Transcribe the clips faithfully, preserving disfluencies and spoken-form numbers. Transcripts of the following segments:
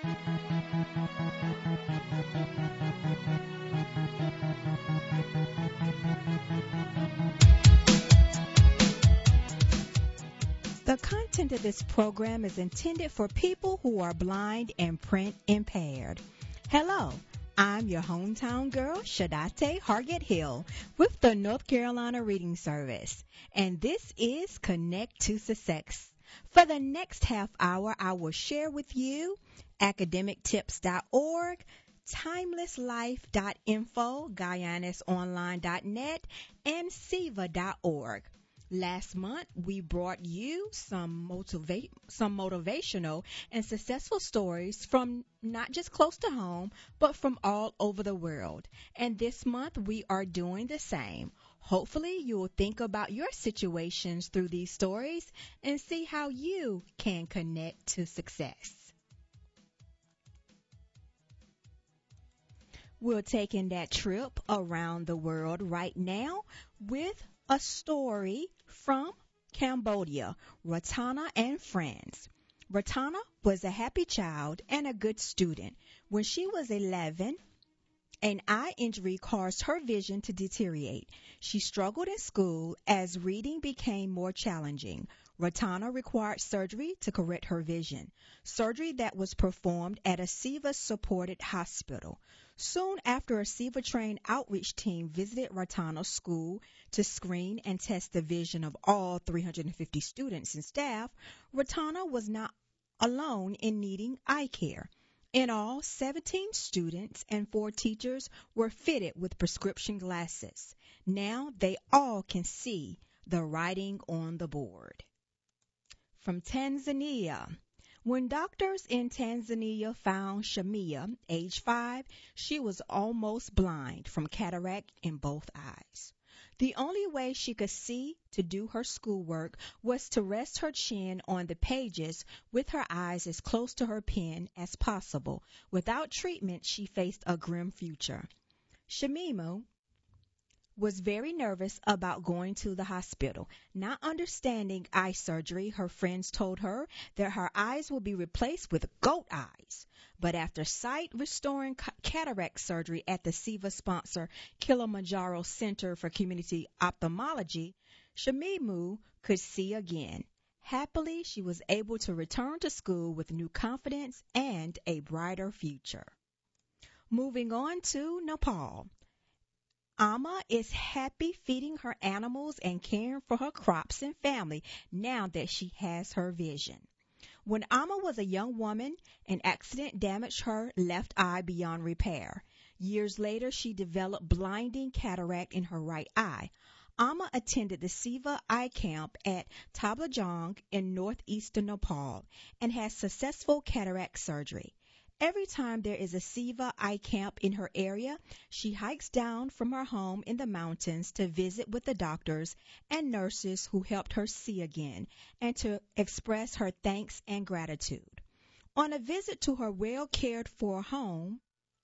The content of this program is intended for people who are blind and print impaired. Hello, I'm your hometown girl, Shadate Hargett Hill, with the North Carolina Reading Service, and this is Connect to Success. For the next half hour, I will share with you academic tips dot org, timeless life dot info, Guyanus online dot net, and seva dot org. Last month, we brought you some motiva- some motivational and successful stories from not just close to home, but from all over the world. And this month, we are doing the same. Hopefully, you will think about your situations through these stories and see how you can connect to success. We're taking that trip around the world right now with a story from Cambodia, Ratana and friends. Ratana was a happy child and a good student. When she was eleven, an eye injury caused her vision to deteriorate. She struggled in school as reading became more challenging. Ratana required surgery to correct her vision, surgery that was performed at a SEVA-supported hospital. Soon after, a SEVA-trained outreach team visited Ratana's school to screen and test the vision of all three hundred fifty students and staff. Ratana was not alone in needing eye care. In all, seventeen students and four teachers were fitted with prescription glasses. Now they all can see the writing on the board. From Tanzania. When doctors in Tanzania found Shamia, age five, she was almost blind from cataract in both eyes. The only way she could see to do her schoolwork was to rest her chin on the pages with her eyes as close to her pen as possible. Without treatment, she faced a grim future. Shamimu was very nervous about going to the hospital. Not understanding eye surgery, her friends told her that her eyes would be replaced with goat eyes. But after sight restoring cataract surgery at the SEVA-sponsored Kilimanjaro Center for Community Ophthalmology, Shamimu could see again. Happily, she was able to return to school with new confidence and a brighter future. Moving on to Nepal. Amma is happy feeding her animals and caring for her crops and family now that she has her vision. When Amma was a young woman, an accident damaged her left eye beyond repair. Years later, she developed blinding cataract in her right eye. Amma attended the SEVA eye camp at Tablajong in northeastern Nepal and had successful cataract surgery. Every time there is a SEVA eye camp in her area, she hikes down from her home in the mountains to visit with the doctors and nurses who helped her see again and to express her thanks and gratitude. On a visit to her well-cared-for home,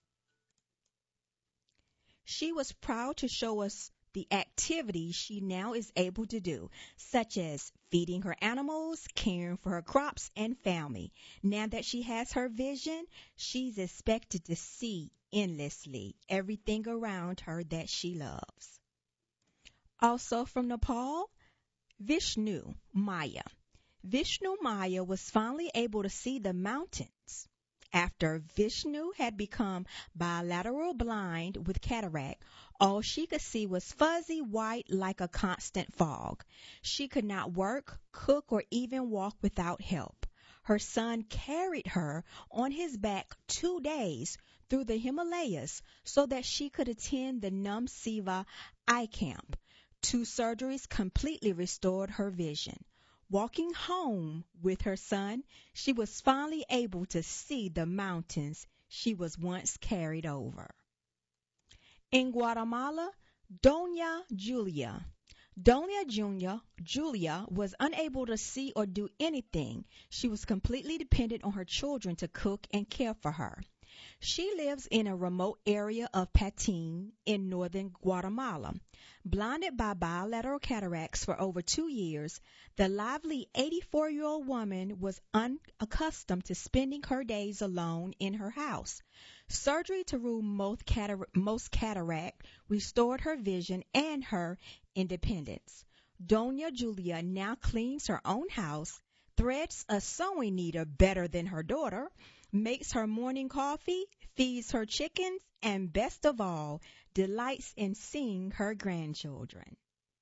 she was proud to show us the activities she now is able to do, such as feeding her animals, caring for her crops and family. Now that she has her vision, she's expected to see endlessly everything around her that she loves. Also from Nepal, Vishnu Maya. Vishnu Maya was finally able to see the mountains. After Vishnu had become bilateral blind with cataract, all she could see was fuzzy white like a constant fog. She could not work, cook, or even walk without help. Her son carried her on his back two days through the Himalayas so that she could attend the Num Seva eye camp. Two surgeries completely restored her vision. Walking home with her son, she was finally able to see the mountains she was once carried over. In Guatemala, Doña Julia. Doña Julia, Julia was unable to see or do anything. She was completely dependent on her children to cook and care for her. She lives in a remote area of Patin in northern Guatemala. Blinded by bilateral cataracts for over two years, the lively eighty-four-year-old woman was unaccustomed to spending her days alone in her house. Surgery to remove most, catar- most cataract restored her vision and her independence. Doña Julia now cleans her own house, threads a sewing needle better than her daughter, makes her morning coffee, feeds her chickens, and best of all, delights in seeing her grandchildren.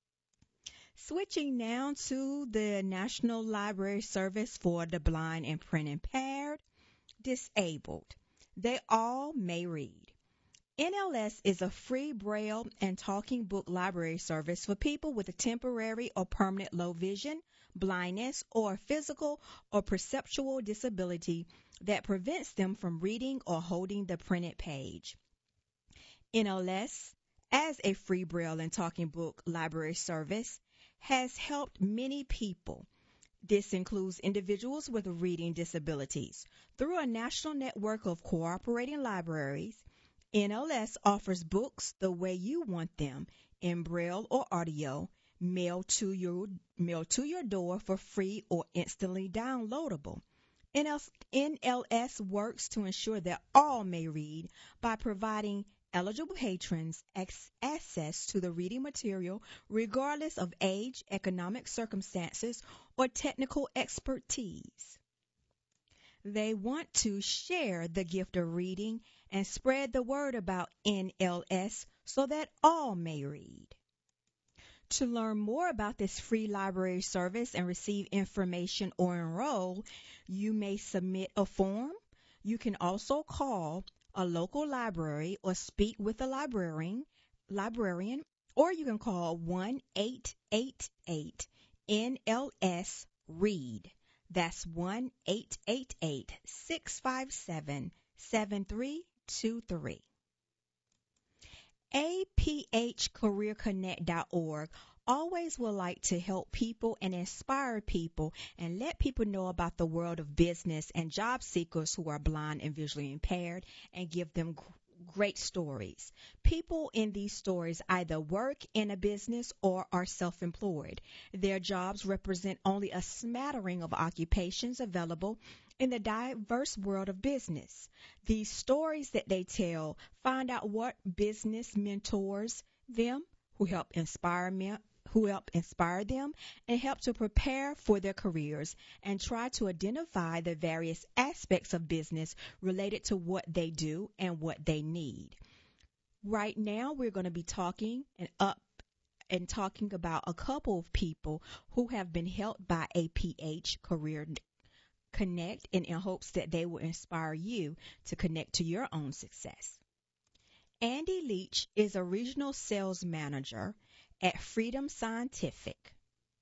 Switching now to the National Library Service for the Blind and Print Impaired, Disabled. They all may read. N L S is a free Braille and talking book library service for people with a temporary or permanent low vision, blindness, or physical or perceptual disability that prevents them from reading or holding the printed page. N L S, as a free Braille and talking book library service, has helped many people. This includes individuals with reading disabilities. Through a national network of cooperating libraries, N L S offers books the way you want them, in Braille or audio, mailed to your, mailed to your door for free or instantly downloadable. N L S works to ensure that all may read by providing eligible patrons access to the reading material regardless of age, economic circumstances, or technical expertise. They want to share the gift of reading and spread the word about N L S so that all may read. To learn more about this free library service and receive information or enroll, you may submit a form. You can also call a local library or speak with a librarian, librarian, or you can call one eight eight eight N L S read. That's one eight eight eight, six five seven, seven three two three. A P H career connect dot org always would like to help people and inspire people and let people know about the world of business and job seekers who are blind and visually impaired and give them great stories. People in these stories either work in a business or are self-employed. Their jobs represent only a smattering of occupations available in the diverse world of business. These stories that they tell find out what business mentors them, who help inspire me, who help inspire them and help to prepare for their careers and try to identify the various aspects of business related to what they do and what they need. Right now, we're going to be talking and up and talking about a couple of people who have been helped by A P H Career Connect and in hopes that they will inspire you to connect to your own success. Andy Leach is a regional sales manager at Freedom Scientific.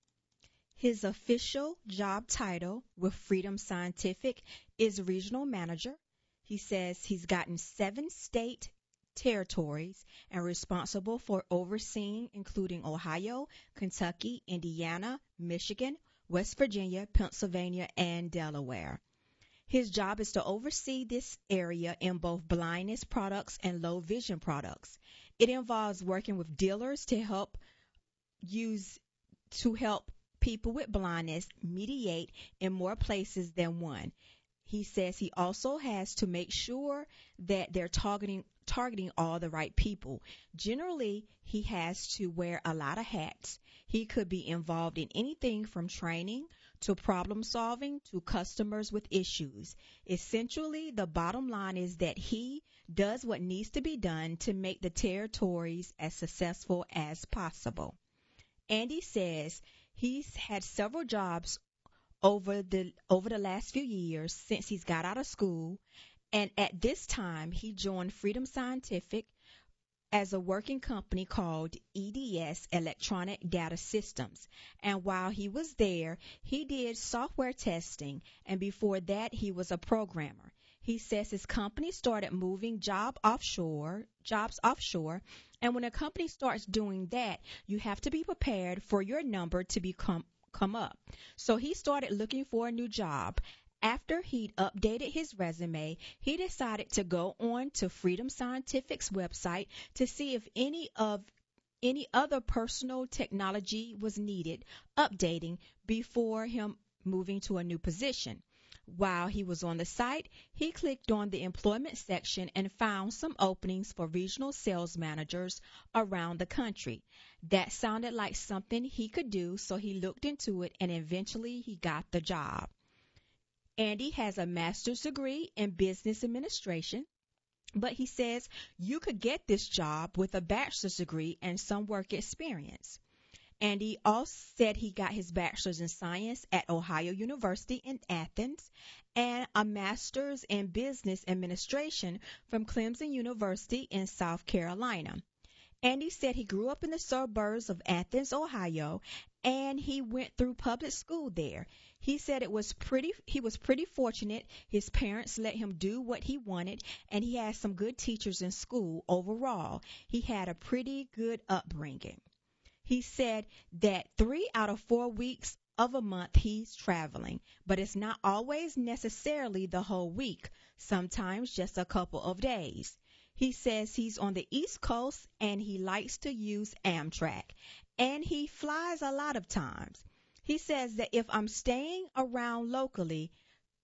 His official job title with Freedom Scientific is regional manager. He says he's gotten seven state territories and responsible for overseeing, including Ohio, Kentucky, Indiana, Michigan, West Virginia, Pennsylvania, and Delaware. His job is to oversee this area in both blindness products and low vision products. It involves working with dealers to help use to help people with blindness mediate in more places than one. He says he also has to make sure that they're targeting targeting all the right people. Generally, he has to wear a lot of hats. He could be involved in anything from training to problem solving to customers with issues. Essentially, the bottom line is that he does what needs to be done to make the territories as successful as possible. Andy says he's had several jobs over the over the last few years since he's got out of school, and at this time he joined Freedom Scientific as a working company called E D S, Electronic Data Systems. And while he was there, he did software testing, and before that he was a programmer. He says his company started moving job offshore, jobs offshore, and when a company starts doing that, you have to be prepared for your number to become come up. So he started looking for a new job. After he'd updated his resume, he decided to go on to Freedom Scientific's website to see if any of any other personal technology was needed updating before him moving to a new position. While he was on the site, he clicked on the employment section and found some openings for regional sales managers around the country. That sounded like something he could do, so he looked into it and eventually he got the job. Andy has a master's degree in business administration, but he says you could get this job with a bachelor's degree and some work experience. And he also said he got his bachelor's in science at Ohio University in Athens and a master's in business administration from Clemson University in South Carolina. And he said he grew up in the suburbs of Athens, Ohio, and he went through public school there. He said it was pretty he was pretty fortunate. His parents let him do what he wanted, and he had some good teachers in school overall. He had a pretty good upbringing. He said that three out of four weeks of a month he's traveling, but it's not always necessarily the whole week, sometimes just a couple of days. He says he's on the East Coast and he likes to use Amtrak, and he flies a lot of times. He says that if I'm staying around locally,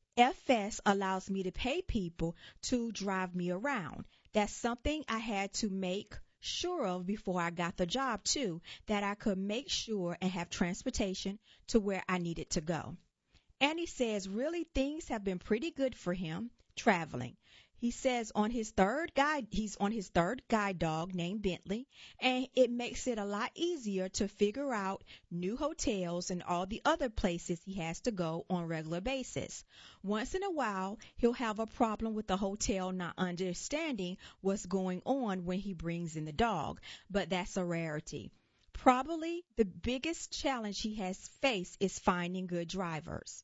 F S allows me to pay people to drive me around. That's something I had to make sure of before I got the job too, that I could make sure and have transportation to where I needed to go. And he says really things have been pretty good for him traveling. He says on his third guide, he's on his third guide dog named Bentley, and it makes it a lot easier to figure out new hotels and all the other places he has to go on a regular basis. Once in a while, he'll have a problem with the hotel not understanding what's going on when he brings in the dog, but that's a rarity. Probably the biggest challenge he has faced is finding good drivers.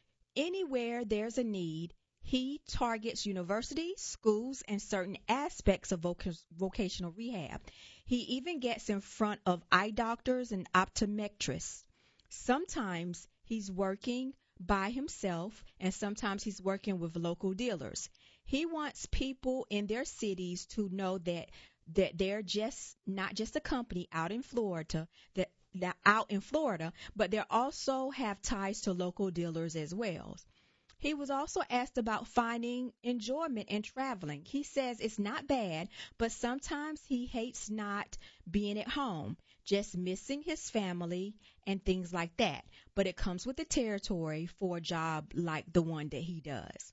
Anywhere there's a need, he targets universities, schools, and certain aspects of voc- vocational rehab. He even gets in front of eye doctors and optometrists. Sometimes he's working by himself, and sometimes he's working with local dealers. He wants people in their cities to know that that they're just not just a company out in Florida, that, that out in Florida, but they also have ties to local dealers as well. He was also asked about finding enjoyment in traveling. He says it's not bad, but sometimes he hates not being at home, just missing his family and things like that. But it comes with the territory for a job like the one that he does.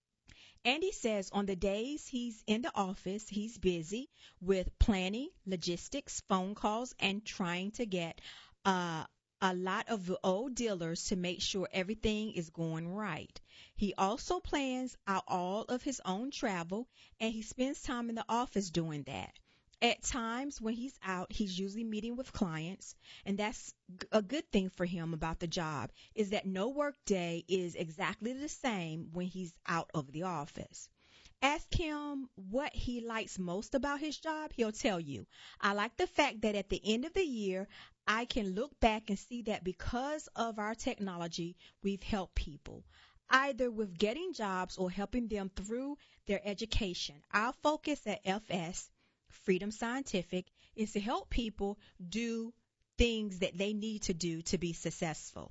And he says on the days he's in the office, he's busy with planning, logistics, phone calls, and trying to get uh, a lot of the old dealers to make sure everything is going right. He also plans out all of his own travel, and he spends time in the office doing that. At times when he's out, he's usually meeting with clients, and that's a good thing for him about the job, is that no work day is exactly the same when he's out of the office. Ask him what he likes most about his job. He'll tell you, I like the fact that at the end of the year, I can look back and see that because of our technology, we've helped people, either with getting jobs or helping them through their education. Our focus at F S, Freedom Scientific, is to help people do things that they need to do to be successful.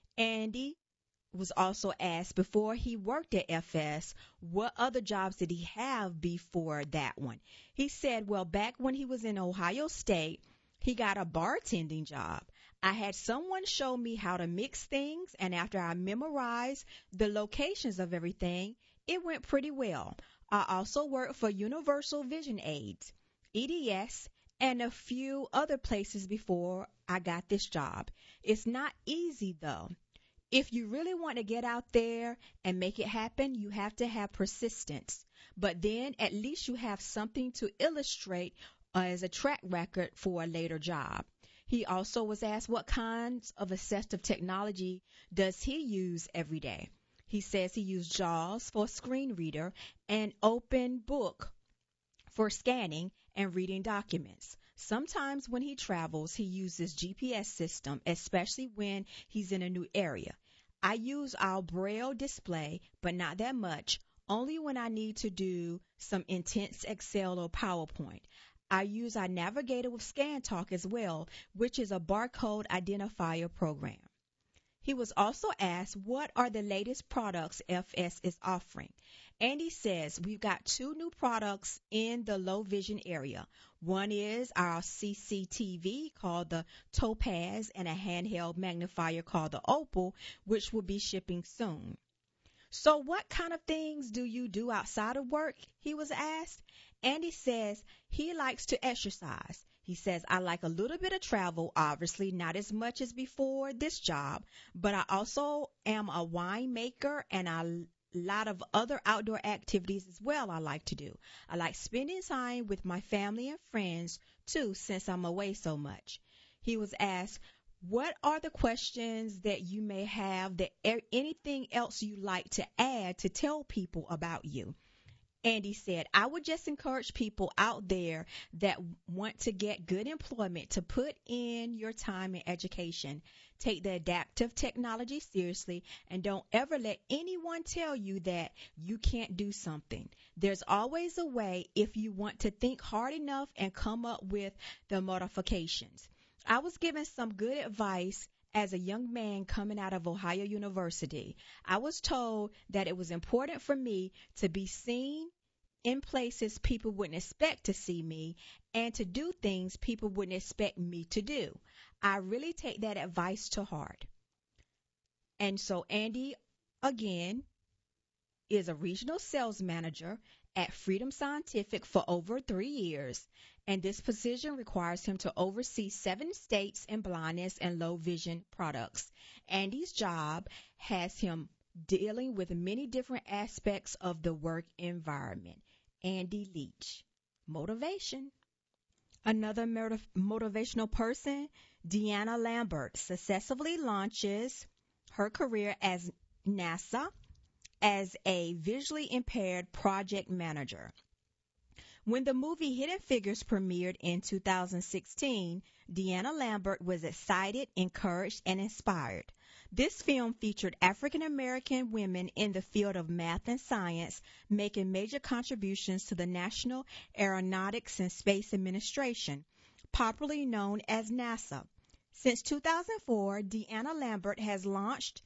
Andy was also asked before he worked at F S, what other jobs did he have before that one? He said, well, back when he was in Ohio State, he got a bartending job. I had someone show me how to mix things, and after I memorized the locations of everything, it went pretty well. I also worked for Universal Vision Aids, E D S, and a few other places before I got this job. It's not easy, though. If you really want to get out there and make it happen, you have to have persistence. But then at least you have something to illustrate uh, as a track record for a later job. He also was asked what kinds of assistive technology does he use every day. He says he used JAWS for a screen reader and Open Book for scanning and reading documents. Sometimes when he travels, he uses G P S system, especially when he's in a new area. I use our Braille display, but not that much, only when I need to do some intense Excel or PowerPoint. I use our Navigator with ScanTalk as well, which is a barcode identifier program. He was also asked, what are the latest products F S is offering? Andy says, we've got two new products in the low vision area. One is our C C T V called the Topaz and a handheld magnifier called the Opal, which will be shipping soon. So what kind of things do you do outside of work? He was asked. Andy says he likes to exercise. He says, I like a little bit of travel, obviously not as much as before this job, but I also am a winemaker and a lot of other outdoor activities as well I like to do. I like spending time with my family and friends too, since I'm away so much. He was asked, what are the questions that you may have, that anything else you like to add to tell people about you? Andy said, I would just encourage people out there that want to get good employment to put in your time in education. Take the adaptive technology seriously and don't ever let anyone tell you that you can't do something. There's always a way if you want to think hard enough and come up with the modifications. I was given some good advice as a young man coming out of Ohio University. I was told that it was important for me to be seen in places people wouldn't expect to see me and to do things people wouldn't expect me to do. I really take that advice to heart. And so Andy, again, is a regional sales manager at Freedom Scientific for over three years, and this position requires him to oversee seven states in blindness and low vision products. Andy's job has him dealing with many different aspects of the work environment. Andy Leach. Motivation. Another motiv- motivational person, Deanna Lambert, successfully launches her career as NASA as a visually impaired project manager. When the movie Hidden Figures premiered in two thousand sixteen, Deanna Lambert was excited, encouraged, and inspired. This film featured African American women in the field of math and science making major contributions to the National Aeronautics and Space Administration, popularly known as NASA. Since two thousand four, Deanna Lambert has launched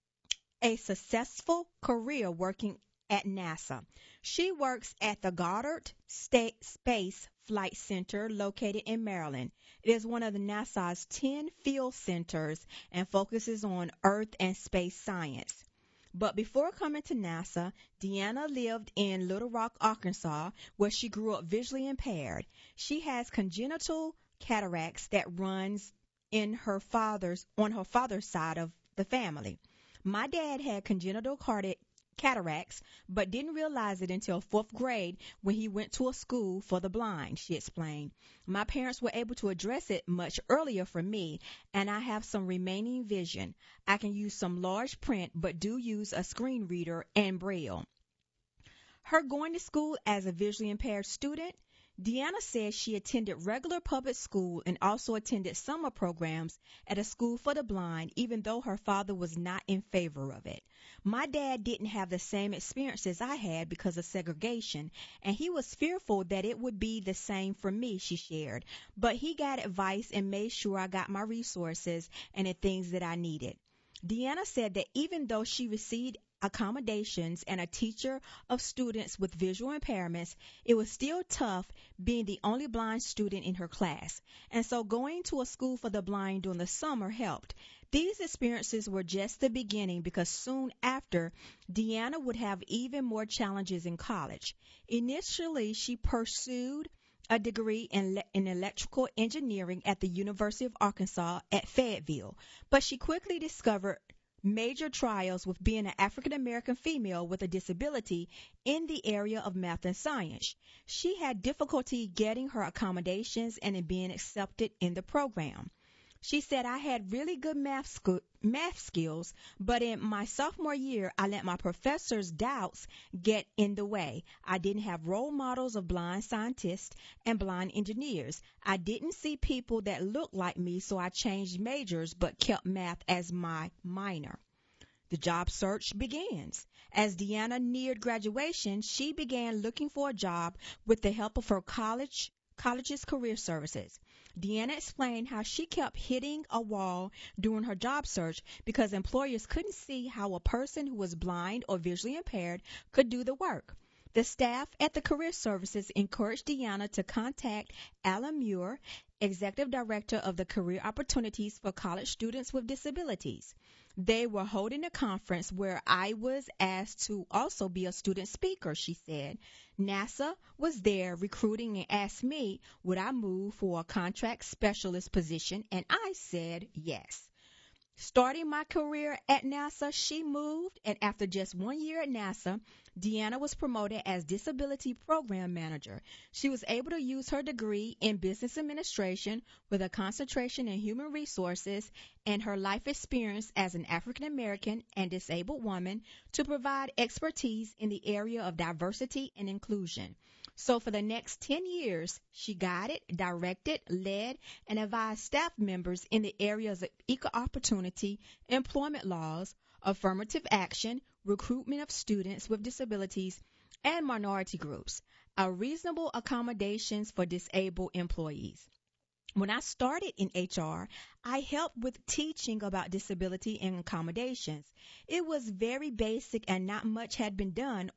a successful career working at NASA. She works at the Goddard State Space Flight Center located in Maryland. It is one of the NASA's ten field centers and focuses on Earth and space science. But before coming to NASA, Deanna lived in Little Rock, Arkansas, where she grew up visually impaired. She has congenital cataracts that runs in her father's on her father's side of the family. My dad had congenital cardi- cataracts, but didn't realize it until fourth grade when he went to a school for the blind, she explained. My parents were able to address it much earlier for me, and I have some remaining vision. I can use some large print, but do use a screen reader and Braille. Her going to school as a visually impaired student, Deanna says she attended regular public school and also attended summer programs at a school for the blind, even though her father was not in favor of it. My dad didn't have the same experiences I had because of segregation, and he was fearful that it would be the same for me, she shared. But he got advice and made sure I got my resources and the things that I needed. Deanna said that even though she received accommodations and a teacher of students with visual impairments, it was still tough being the only blind student in her class. And so going to a school for the blind during the summer helped. These experiences were just the beginning because soon after, Deanna would have even more challenges in college. Initially, she pursued a degree in, in electrical engineering at the University of Arkansas at Fayetteville, but she quickly discovered major trials with being an African American female with a disability in the area of math and science. She had difficulty getting her accommodations and in being accepted in the program. She said, I had really good math, sc- math skills, but in my sophomore year, I let my professor's doubts get in the way. I didn't have role models of blind scientists and blind engineers. I didn't see people that looked like me, so I changed majors but kept math as my minor. The job search begins. As Deanna neared graduation, she began looking for a job with the help of her college college's career services. Deanna explained how she kept hitting a wall during her job search because employers couldn't see how a person who was blind or visually impaired could do the work. The staff at the career services encouraged Deanna to contact Alan Muir, executive director of the Career Opportunities for College Students with Disabilities. They were holding a conference where I was asked to also be a student speaker, she said. NASA was there recruiting and asked me would I move for a contract specialist position, and I said yes. Starting my career at NASA, she moved, and after just one year at NASA, Deanna was promoted as Disability Program Manager. She was able to use her degree in business administration with a concentration in human resources and her life experience as an African American and disabled woman to provide expertise in the area of diversity and inclusion. So for the next ten years, she guided, directed, led, and advised staff members in the areas of equal opportunity, employment laws, affirmative action, recruitment of students with disabilities, and minority groups, are reasonable accommodations for disabled employees. When I started in H R, I helped with teaching about disability and accommodations. It was very basic and not much had been done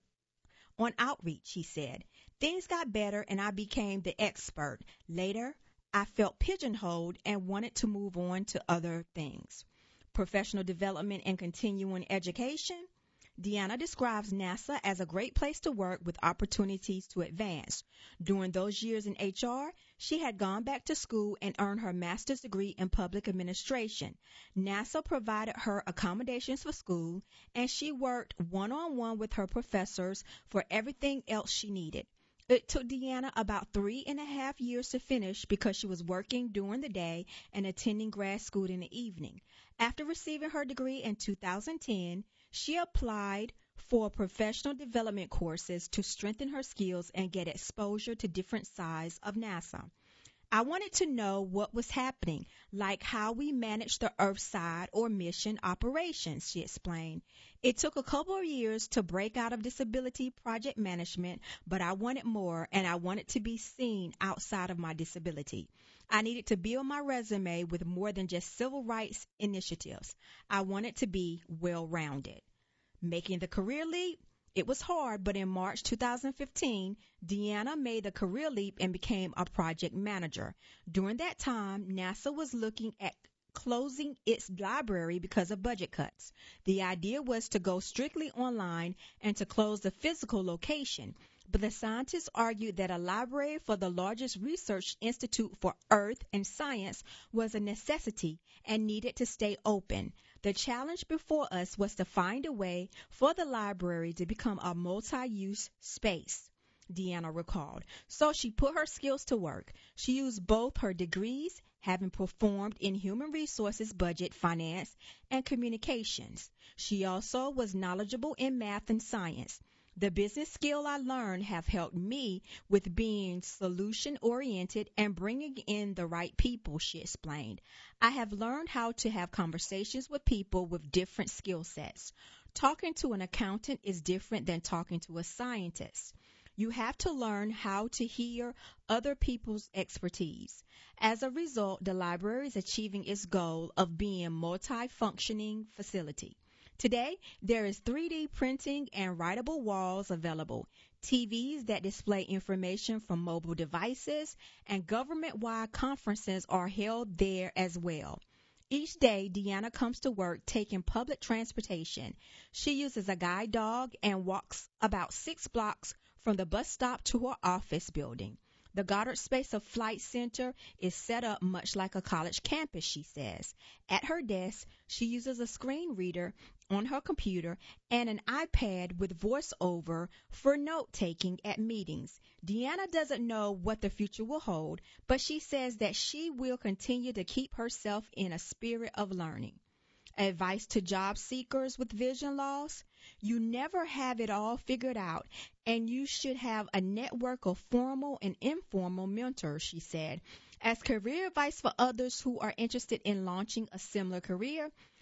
on outreach, he said. Things got better and I became the expert. Later, I felt pigeonholed and wanted to move on to other things. Professional development and continuing education. Deanna describes NASA as a great place to work with opportunities to advance. During those years in H R, she had gone back to school and earned her master's degree in public administration. NASA provided her accommodations for school, and she worked one-on-one with her professors for everything else she needed. It took Deanna about three and a half years to finish because she was working during the day and attending grad school in the evening. After receiving her degree in two thousand ten, she applied for professional development courses to strengthen her skills and get exposure to different sides of NASA. I wanted to know what was happening, like how we manage the Earth side or mission operations, she explained. It took a couple of years to break out of disability project management, but I wanted more, and I wanted to be seen outside of my disability. I needed to build my resume with more than just civil rights initiatives. I wanted to be well-rounded. Making the career leap? It was hard, but in March two thousand fifteen, Deanna made the career leap and became a project manager. During that time, NASA was looking at closing its library because of budget cuts. The idea was to go strictly online and to close the physical location. But the scientists argued that a library for the largest research institute for earth and science was a necessity and needed to stay open. The challenge before us was to find a way for the library to become a multi-use space, Deanna recalled. So she put her skills to work. She used both her degrees, having performed in human resources, budget, finance, and communications. She also was knowledgeable in math and science. The business skill I learned have helped me with being solution-oriented and bringing in the right people, she explained. I have learned how to have conversations with people with different skill sets. Talking to an accountant is different than talking to a scientist. You have to learn how to hear other people's expertise. As a result, the library is achieving its goal of being a multi-functioning facility. Today, there is three D printing and writable walls available, T Vs that display information from mobile devices, and government-wide conferences are held there as well. Each day, Deanna comes to work taking public transportation. She uses a guide dog and walks about six blocks from the bus stop to her office building. The Goddard Space of Flight Center is set up much like a college campus, she says. At her desk, she uses a screen reader on her computer and an iPad with voiceover for note-taking at meetings. Deanna doesn't know what the future will hold, but she says that she will continue to keep herself in a spirit of learning. Advice to job seekers with vision loss: you never have it all figured out, and you should have a network of formal and informal mentors, she said. As career advice for others who are interested in launching a similar career,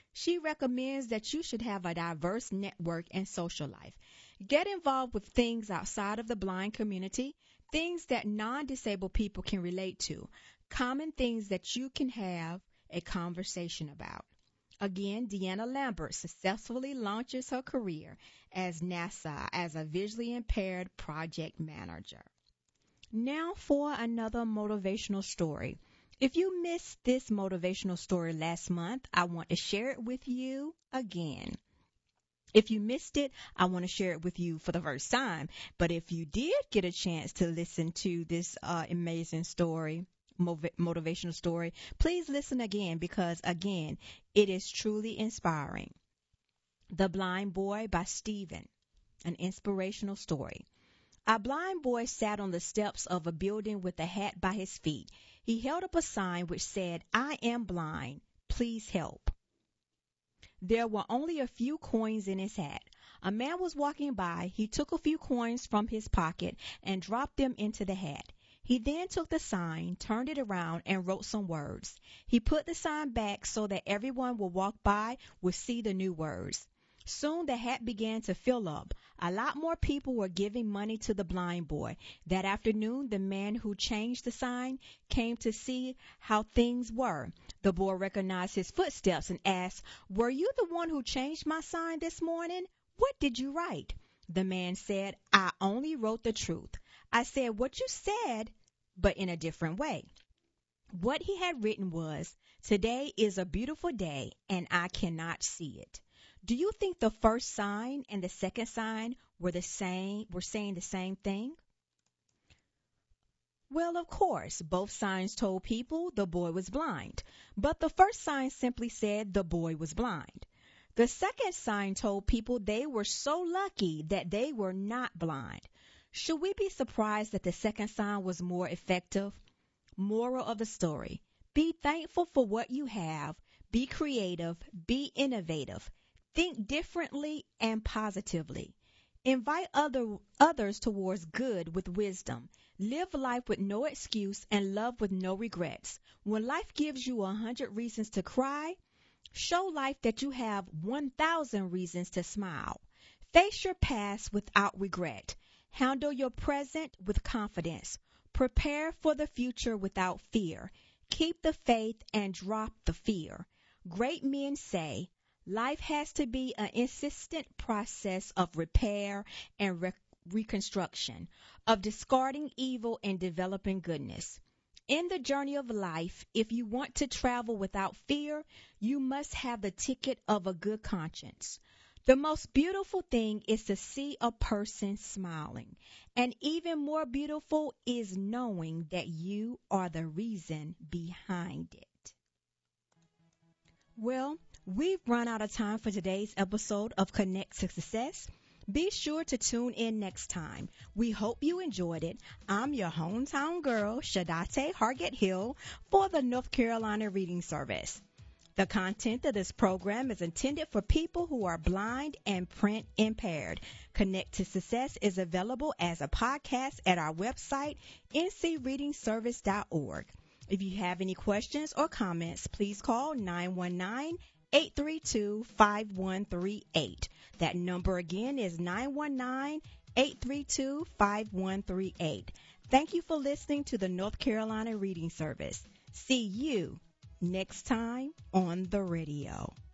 She recommends that you should have a diverse network and social life. Get involved with things outside of the blind community, things that non-disabled people can relate to, common things that you can have a conversation about. Again, Deanna Lambert successfully launches her career as NASA as a visually impaired project manager. Now for another motivational story. If you missed this motivational story last month, I want to share it with you again. If you missed it, I want to share it with you for the first time. But if you did get a chance to listen to this uh, amazing story, motiv- motivational story, please listen again because, again, it is truly inspiring. The Blind Boy by Stephen, an inspirational story. A blind boy sat on the steps of a building with a hat by his feet. He held up a sign which said, "I am blind. Please help." There were only a few coins in his hat. A man was walking by. He took a few coins from his pocket and dropped them into the hat. He then took the sign, turned it around, and wrote some words. He put the sign back so that everyone who walked by would see the new words. Soon the hat began to fill up. A lot more people were giving money to the blind boy. That afternoon, the man who changed the sign came to see how things were. The boy recognized his footsteps and asked, "Were you the one who changed my sign this morning? What did you write?" The man said, "I only wrote the truth. I said what you said, but in a different way." What he had written was, "Today is a beautiful day, and I cannot see it." Do you think the first sign and the second sign were the same, were saying the same thing? Well, of course, both signs told people the boy was blind, but the first sign simply said the boy was blind. The second sign told people they were so lucky that they were not blind. Should we be surprised that the second sign was more effective? Moral of the story: be thankful for what you have, be creative, be innovative. Think differently and positively. Invite other, others towards good with wisdom. Live life with no excuse and love with no regrets. When life gives you a hundred reasons to cry, show life that you have one thousand reasons to smile. Face your past without regret. Handle your present with confidence. Prepare for the future without fear. Keep the faith and drop the fear. Great men say, life has to be an insistent process of repair and re- reconstruction, of discarding evil and developing goodness. In the journey of life, if you want to travel without fear, you must have the ticket of a good conscience. The most beautiful thing is to see a person smiling, and even more beautiful is knowing that you are the reason behind it. Well, we've run out of time for today's episode of Connect to Success. Be sure to tune in next time. We hope you enjoyed it. I'm your hometown girl, Shadate Hargett Hill, for the North Carolina Reading Service. The content of this program is intended for people who are blind and print impaired. Connect to Success is available as a podcast at our website, n c reading service dot org. If you have any questions or comments, please call nine one nine, eight three two, five one three eight. That number again is nine one nine, eight three two, five one three eight. Thank you for listening to the North Carolina Reading Service. See you next time on the radio.